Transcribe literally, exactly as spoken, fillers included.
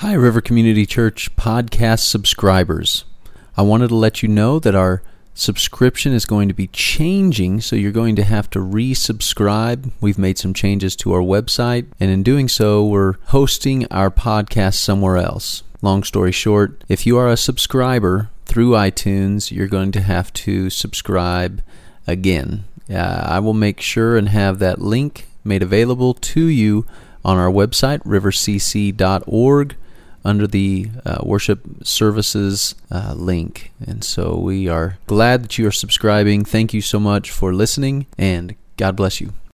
Hi, River Community Church podcast subscribers. I wanted to let you know that our subscription is going to be changing, so you're going to have to resubscribe. We've made some changes to our website, and in doing so, we're hosting our podcast somewhere else. Long story short, if you are a subscriber through iTunes, you're going to have to subscribe again. Uh, I will make sure and have that link made available to you on our website, river c c dot org, under the uh, worship services uh, link. And so we are glad that you are subscribing. Thank you so much for listening, and God bless you.